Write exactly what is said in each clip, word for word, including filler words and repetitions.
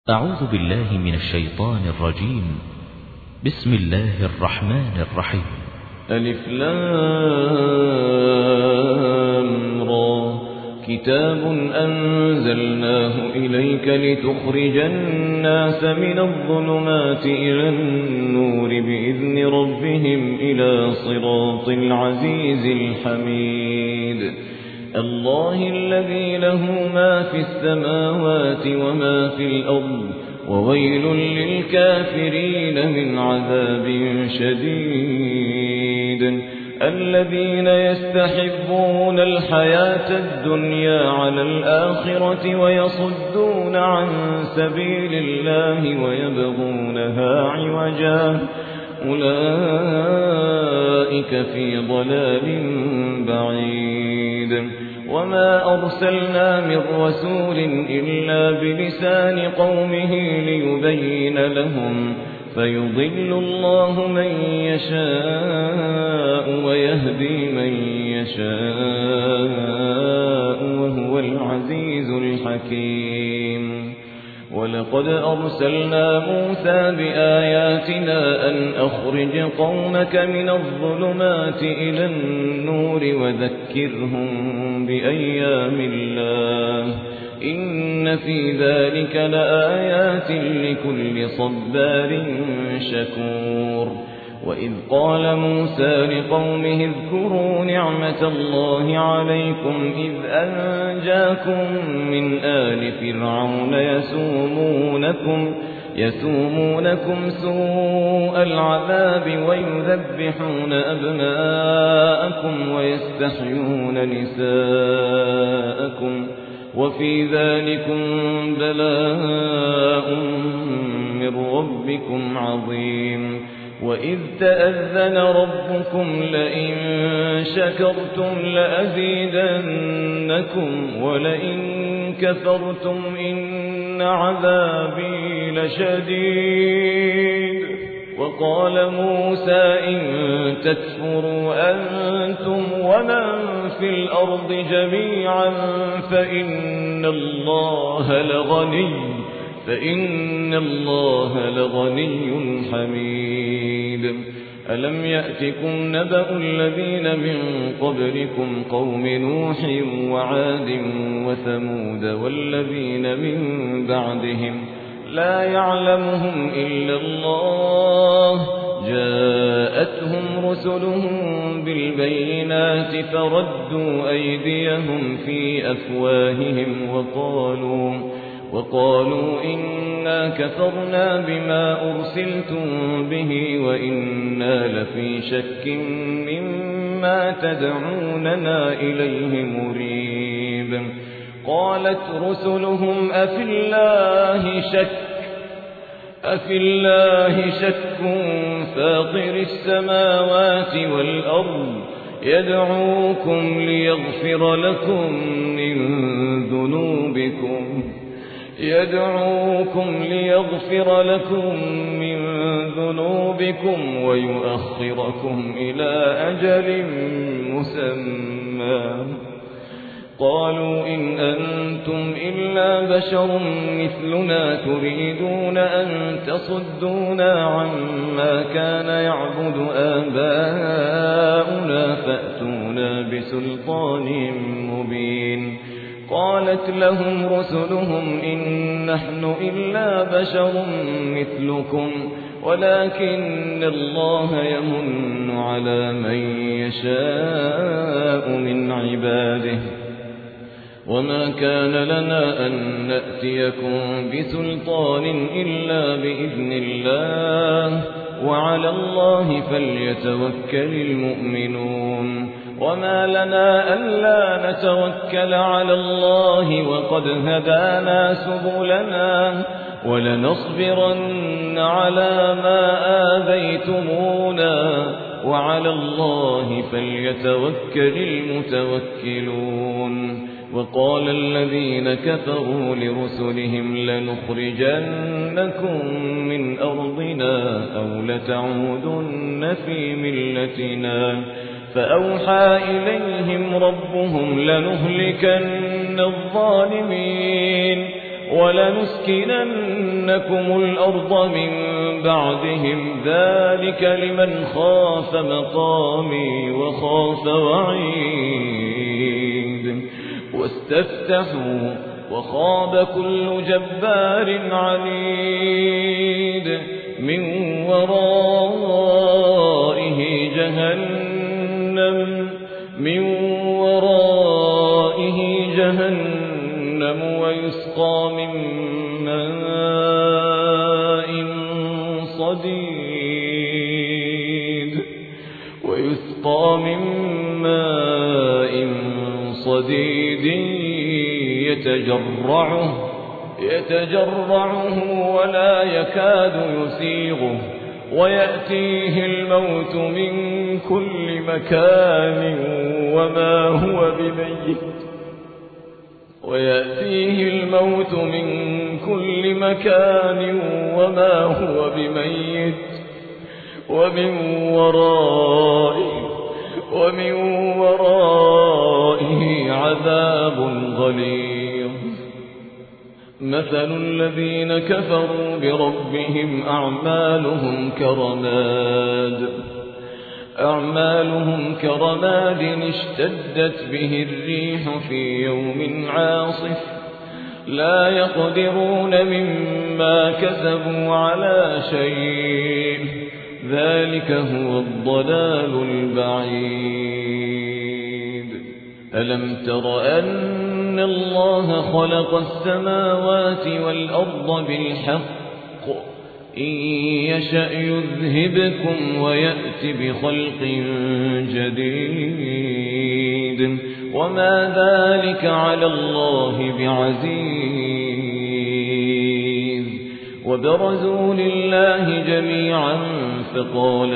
أعوذ بالله من الشيطان الرجيم. بسم الله الرحمن الرحيم. ألف لام را كتاب أنزلناه إليك لتخرج الناس من الظلمات إلى النور بإذن ربهم إلى صراط العزيز الحميد الله الذي له ما في السماوات وما في الأرض وويل للكافرين من عذاب شديد الذين يستحبون الحياة الدنيا على الآخرة ويصدون عن سبيل الله ويبغونها عوجا أولئك في ضلال بعيد وما أرسلنا من رسول إلا بلسان قومه ليبين لهم فيضل الله من يشاء ويهدي من يشاء وهو العزيز الحكيم ولقد أرسلنا موسى بآياتنا أن أخرج قومك من الظلمات إلى النور وذكرهم بأيام الله إن في ذلك لآيات لكل صبار شكور وإذ قال موسى لقومه اذكروا نعمة الله عليكم إذ أنجاكم من آل فرعون يسومونكم يسومونكم سوء العذاب ويذبحون أبناءكم ويستحيون نساءكم وفي ذلكم بلاء من ربكم عظيم وإذ تأذن ربكم لئن شكرتم لأزيدنكم ولئن كفرتم إن عذابي لشديد وقال موسى إن تكفروا أنتم ومن في الأرض جميعا فإن الله لغني فإن الله لغني حميد ألم يأتكم نبأ الذين من قبلكم قوم نوح وعاد وثمود والذين من بعدهم لا يعلمهم إلا الله جاءتهم رسلهم بالبينات فردوا أيديهم في أفواههم وقالوا وقالوا إنا كفرنا بما أرسلتم به وإنا لفي شك مما تدعوننا إليه مريب قالت رسلهم أفي الله شك أفي الله شك فاطر السماوات والأرض يدعوكم ليغفر لكم من ذنوبكم يدعوكم ليغفر لكم من ذنوبكم ويؤخركم إلى أجل مسمى قالوا إن أنتم إلا بشر مثلنا تريدون أن تصدونا عما كان يعبد آباؤنا فأتونا بسلطان مبين قالت لهم رسلهم إن نحن إلا بشر مثلكم ولكن الله يمن على من يشاء من عباده وما كان لنا أن نأتيكم بسلطان إلا بإذن الله وعلى الله فليتوكل المؤمنون وما لنا ألا نتوكل على الله وقد هدانا سبلنا ولنصبرن على ما آذيتمونا وعلى الله فليتوكل المتوكلون وقال الذين كفروا لرسلهم لنخرجنكم من أرضنا أو لتعودن في ملتنا فأوحى إليهم ربهم لنهلكن الظالمين ولنسكننكم الأرض من بعدهم ذلك لمن خاف مقامي وخاف وعيد واستفتحوا وخاب كل جبار عنيد من ورائه جهنم من ورائه جهنم ويسقى من ماء صديد ويسقى من ماء صديد يتجرعه يتجرعه ولا يكاد يسيغه ويأتيه الموت من كل مكان وما هو بميت ويأتيه الموت من كل مكان وما هو بميت ومن ورائه ومن ورائه عذاب غليظ مثل الذين كفروا بربهم أعمالهم كرماد أعمالهم كرماد اشتدت به الريح في يوم عاصف لا يقدرون مما كسبوا على شيء ذلك هو الضلال البعيد ألم تر أن الله خلق السماوات والأرض بالحق إن يشأ يذهبكم ويأتي بخلق جديد وما ذلك على الله بعزيز وبرزوا لله جميعا فقال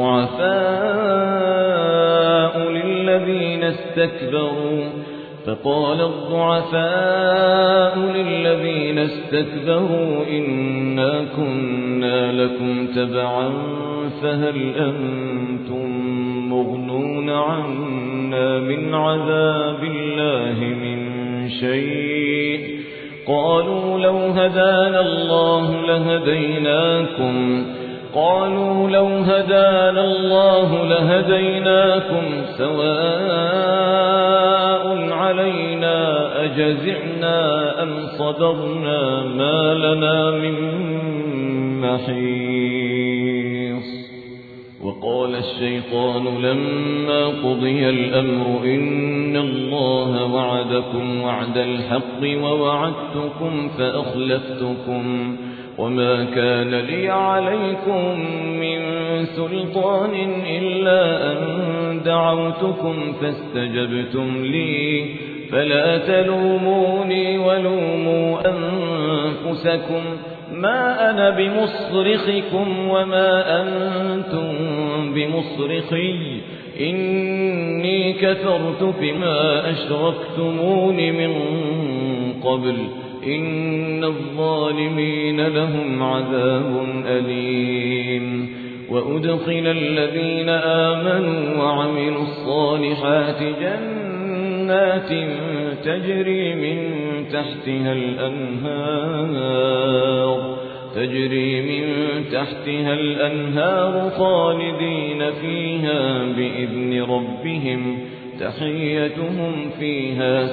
الضعفاء للذين استكبروا فقال الضعفاء للذين استكبروا إنا كنا لكم تبعا فهل أنتم مغنون عنا من عذاب الله من شيء قالوا لو هدانا الله لهديناكم قالوا لو هدانا الله لهديناكم سواء علينا أجزعنا أم صبرنا ما لنا من محيص وقال الشيطان لما قضي الأمر إن الله وعدكم وعد الحق ووعدتكم فأخلفتكم وما كان لي عليكم من سلطان إلا أن دعوتكم فاستجبتم لي فلا تلوموني ولوموا أنفسكم ما أنا بمصرخكم وما أنتم بمصرخي إني كفرت بما أشركتمون من قبل إن الظالمين لهم عذاب أليم وأدخل الذين آمنوا وعملوا الصالحات جنات تجري من تحتها الأنهار تجري من تحتها الأنهار خالدين فيها بإذن ربهم تحيتهم فيها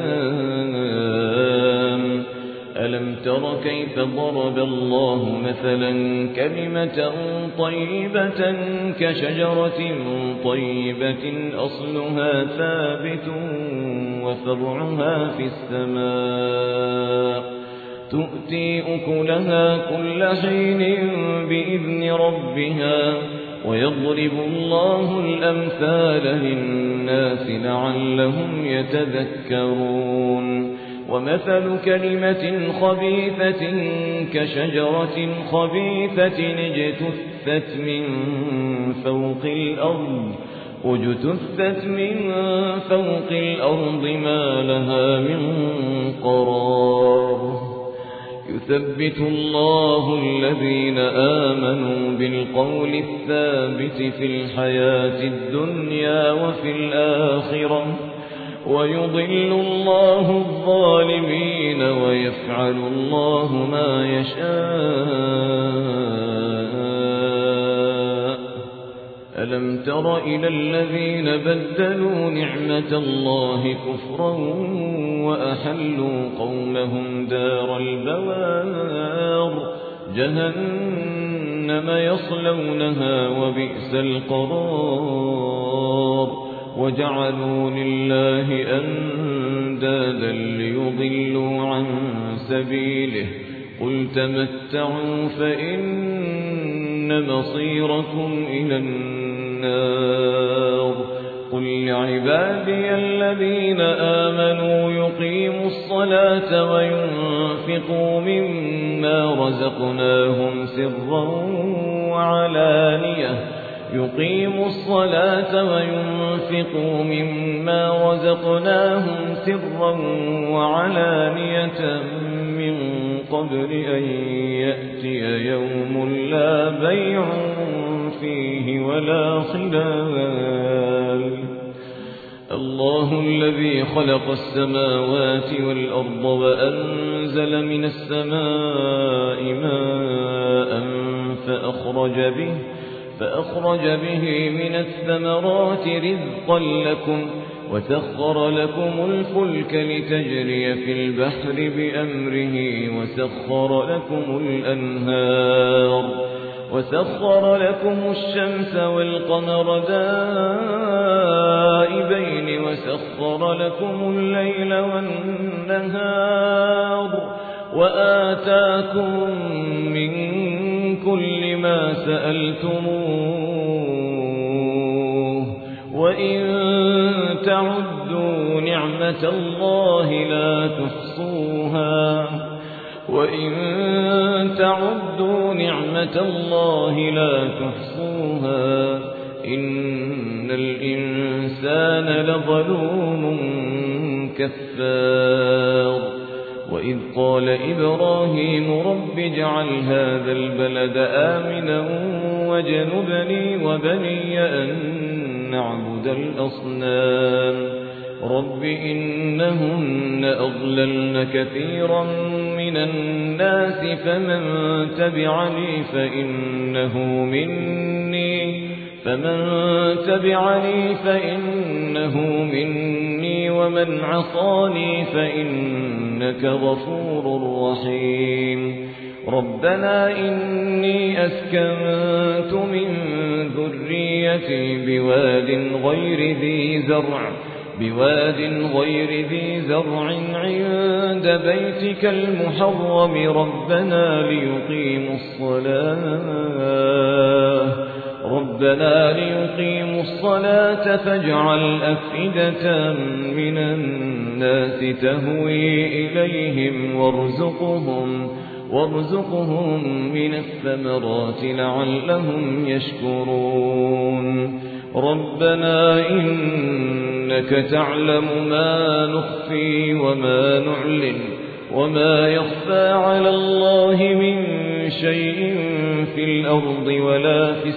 سلام ألم تر كيف ضرب الله مثلا كلمة طيبة كشجرة طيبة أصلها ثابت وفرعها في السماء تؤتي أكلها كل حين بإذن ربها ويضرب الله الأمثال للناس لعلهم يتذكرون ومثل كلمة خبيثة كشجرة خبيثة اجتثت من فوق الأرض اجتثت من فوق الأرض ما لها من قرار يثبت الله الذين آمنوا بالقول الثابت في الحياة الدنيا وفي الآخرة ويضل الله الظالمين ويفعل الله ما يشاء. ألم تر إلى الذين بدلوا نعمة الله كفرا وأحلوا قومهم دار البوار جهنم يصلونها وبئس القرار. وجعلوا لله أندادا ليضلوا عن سبيله قل تمتعوا فإن مصيركم إلى النار. قل لعبادي الذين آمنوا يقيموا الصلاة وينفقوا مما رزقناهم سرا وعلانية يقيموا الصلاة وينفقوا مما رزقناهم سرا وعلانية من قبل أن يأتي يوم لا بيع فيه ولا خلال. الله الذي خلق السماوات والأرض وأنزل من السماء ماء فأخرج به فأخرج به من الثمرات رزقا لكم وسخر لكم الفلك لتجري في البحر بأمره وسخر لكم الأنهار وسخر لكم الشمس والقمر دائبين وسخر لكم الليل والنهار وآتاكم من كل ما سألتموه وإن تعدوا نعمة الله لا تحصوها وإن تعدوا نعمة الله لا تحصوها إن الإنسان لظلوم كفار. وإذ قال إبراهيم رب اجعل هذا البلد آمنا واجنبني وبني أن نعبد الأصنام. رب إنهن أضللن كثيرا من الناس فمن تبعني فإنه مني فمن تبعني فإنه مني ومن عصاني فإنك غفور رحيم. ربنا إني أسكنت من ذريتي بواد غير ذي زرع بواد غير ذي زرع عند بيتك المحرم ربنا ليقيموا الصلاة ربنا ليقيموا الصلاة فاجعل أفئدة من الناس تهوي إليهم وارزقهم وارزقهم من الثمرات لعلهم يشكرون. ربنا إنك تعلم ما نخفي وما نعلن وما يخفى على الله من شيء في الأرض ولا في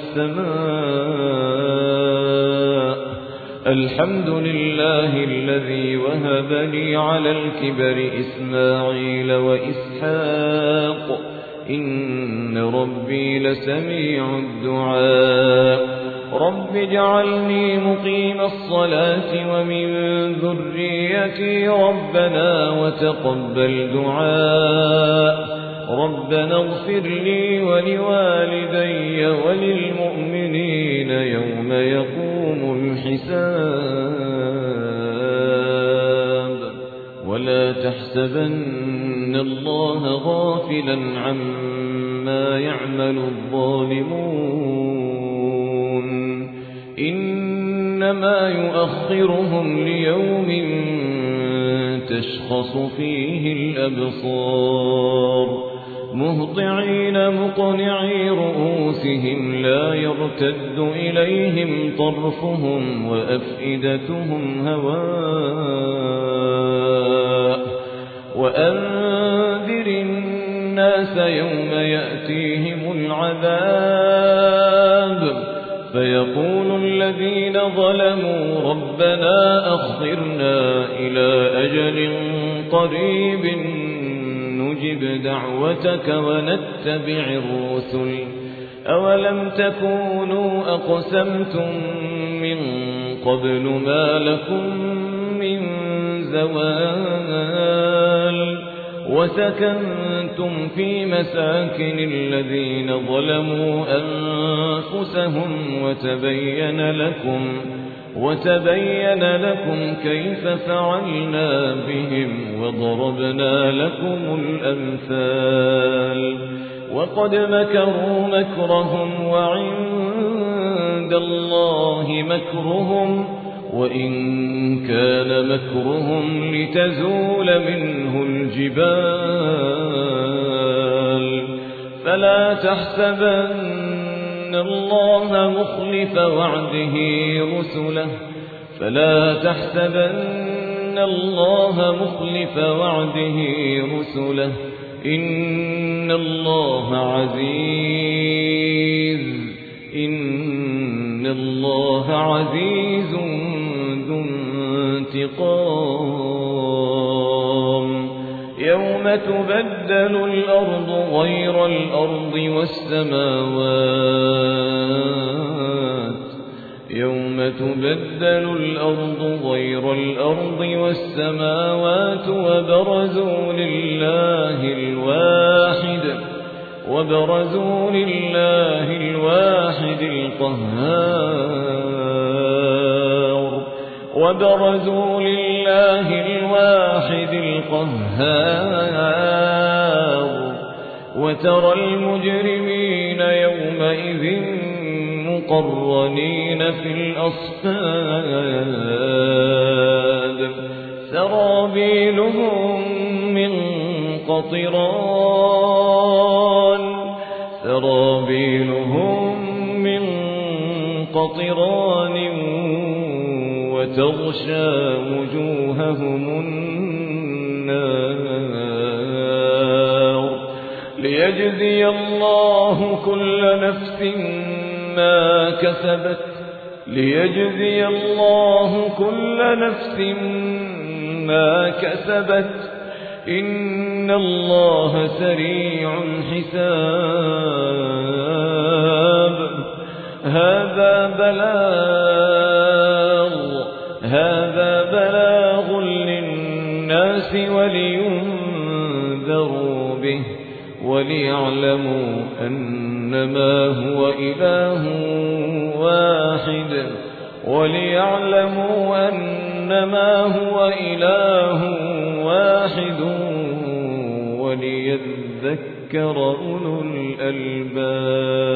السماء. الحمد لله الذي وهب لي على الكبر إسماعيل وإسحاق إن ربي لسميع الدعاء. رب اجعلني مقيم الصلاة ومن ذريتي ربنا وتقبل دعاء. ربنا اغفر لي ولوالدي وللمؤمنين يوم يقوم الحساب. ولا تحسبن الله غافلا عما يعمل الظالمون إنما يؤخرهم ليوم تشخص فيه الأبصار مهطعين مقنعي رؤوسهم لا يرتد إليهم طرفهم وأفئدتهم هواء. وأنذر الناس يوم يأتيهم العذاب فيقول الذين ظلموا ربنا أخرنا إلى أجل قريب نجب دعوتك ونتبع الرسل أولم تكونوا أقسمتم من قبل ما لكم من زوال وسكنتم في مساكن الذين ظلموا أنفسهم وتبين لكم وتبين لكم كيف فعلنا بهم وضربنا لكم الأمثال وقد مكروا مكرهم وعند الله مكرهم وإن كان مكرهم لتزول منه الجبال فلا تحسبن الله مخلف وعده رسله فلا تحسبن الله مخلف وعده رسله إن الله عزيز إن الله عزيز ذو انتقام يوم تبدل الأرض غير الأرض والسماوات يوم تبدل الأرض غير الأرض والسماوات وبرزوا لله الواحد وبرزوا لله الواحد القهار وبرزوا لله الواحد القهار وترى المجرمين يومئذ مقرنين في الأصفاد سرابيلهم من قطران سرابيلهم من قطران وتغشى وجوههم النار ليجزي الله كل نفس ما كسبت ليجزي الله كل نفس ما كسبت إن الله سريع الحساب هذا بلاغ هذا بلاغ للناس ولينذروا به وليعلموا أنما هو إله واحد وليعلموا أنما هو إله واحد وليذكر أولو الألباب